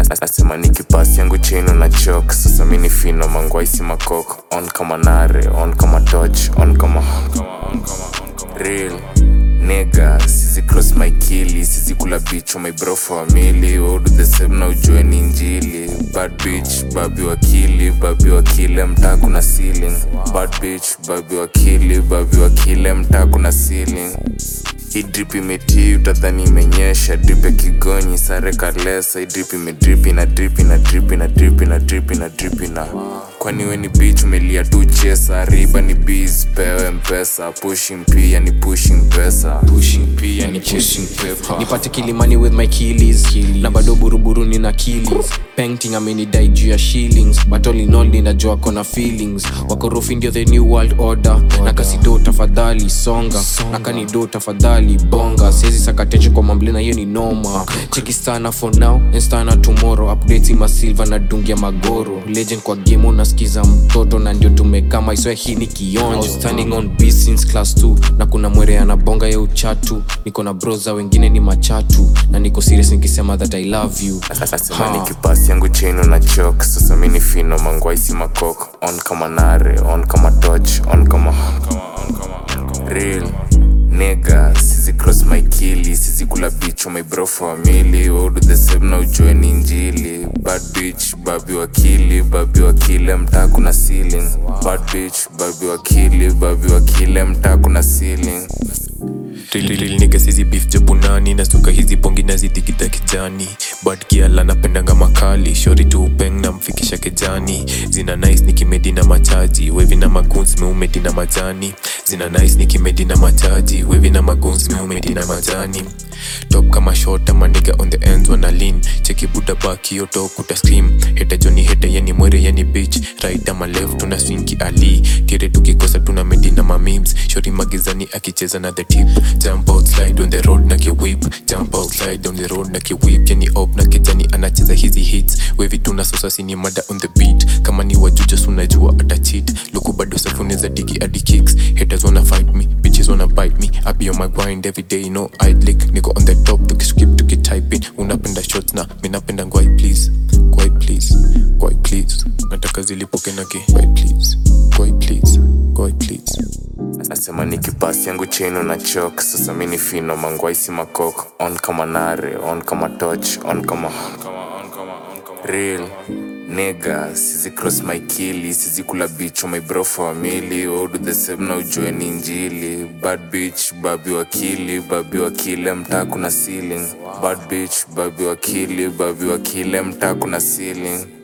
Nasema nikipasi yangu chain na choke. Sasa mini fino mangwaisi makoko. On kama nare, on kama touch, on kama real nigga. Sisi cross my kili, sisi kula bitch my bro for a mili. We do the same na ujue ni injili. Bad bitch, babi wakili, mtaa kuna ceiling. Bad bitch, babi wakili, mtaa kuna ceiling. Hii drip imetii utadhani imenyesha. Drip ya kigonyi sare kalesa. Hii drip imedrip na drip na drip na drip na drip na drip na. Kwani we ni bitch umelia tu chesa. Riba ni biz pewe mpesa. Pushing pia ni pushing pesa. Pushing pia ni chasing paper. Nipate kilimani with my keys. Na bado buruburu nina keys. Painting amenidai juu ya shillings. But all in all ninajua kona feelings. Wakorofi ndio the new world order. Na kasido tafadhali songa. Na kanido tafadhali bonga. Siezi sakatecho kwa mamblena hiyo ni noma. Cheki stana for now and stana tomorrow. Updating ma silver na dungia magoro. Legend kwa game unasikiza mtoto. Na ndio tumekama iswe hii ni kionjo. Standing on beat since class 2. Na kuna mwere anabonga ya uchatu. Niko na broza wengine ni machatu. Na niko serious nikisema that I love you. Nasema nikipasi yangu chain na choke. Sasa mini fino mangwaisi makoko. On kama nare, on kama touch, on kama real nigga. Sisi cross my kili, sisi kula bitch my bro for a mili. We do the same na ujue ni injili. Bad bitch, babi wakili, mtaa kuna ceiling. Bad bitch, babi wakili, mtaa kuna ceiling. Real nigga sizi beef jabunani. Nasuka hizi pongi na zitikita kijani. Bad girl napendanga makali. Shori tu upeng na mfikisha kejani. Zina nice nikimedi na machaji. Wevi na maguns meumedi na majani. Zina nice nikimedi na machaji. Wevi na maguns meumedi na majani. Top kama short ama nigga on the ends wana lean. Cheki buda baki yoto kuta scream. Heta Johnny heta yani mwere yani bitch. Right ama left tuna swinki ali. Kire tukikosa tuna medi na ma-memes. Shori magizani akicheza na the tip. Jump out slide on the road na ki-whip. Jump out slide on the road na ki-whip. Yani op na kijani anacheza hizi hits. Wevi tuna sosa sini mada on the beat. Kama ni wajuja sunajua ata cheat. Luku bado safune za digi adi kicks. Haters wanna fight me, bitches wanna bite me. I be on my grind every day, no I'd lick. Niko on the top, tukiskip tukitype in. Unapenda shots na, minapenda ngwai please. Ngwai please, ngwai please. Nataka zilipoke na ki, ngwai please. Ngwai please, ngwai please. Nasema nikipasi yangu chain na choke. Sasa mini fino mangwaisi makoko. On kama nare, on kama touch, on kama real nigga. Sisi cross my kili, sisi kula bitch my bro for a mili. We do the same na ujue ni injili. Bad bitch, babi wakili, mtaa kuna ceiling. Bad bitch, babi wakili, mtaa kuna ceiling.